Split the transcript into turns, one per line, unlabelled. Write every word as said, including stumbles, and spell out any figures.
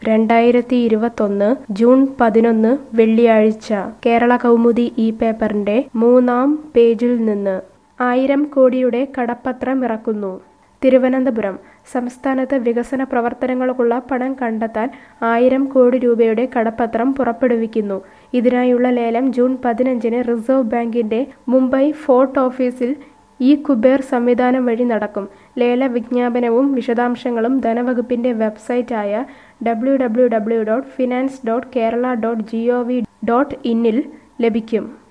രണ്ടായിരത്തി ഇരുപത്തൊന്ന് ജൂൺ പതിനൊന്ന് വെള്ളിയാഴ്ച കേരള കൗമുദി ഈ പേപ്പറിന്റെ മൂന്നാം പേജിൽ നിന്ന് ആയിരം കോടിയുടെ കടപ്പത്രം ഇറക്കുന്നു. തിരുവനന്തപുരം സംസ്ഥാനത്ത് വികസന പ്രവർത്തനങ്ങൾക്കുള്ള പണം കണ്ടെത്താൻ ആയിരം കോടി രൂപയുടെ കടപ്പത്രം പുറപ്പെടുവിക്കുന്നു. ഇതിനായുള്ള ലേലം ജൂൺ പതിനഞ്ചിന് റിസർവ് ബാങ്കിന്റെ മുംബൈ ഫോർട്ട് ഓഫീസിൽ ഇ കുബേർ സംവിധാനം വഴി നടക്കും. ലേല വിജ്ഞാപനവും വിശദാംശങ്ങളും ധനവകുപ്പിന്റെ വെബ്സൈറ്റായ W W W dot finance dot Kerala dot G O V dot ഇന്നിൽ ലഭിക്കും.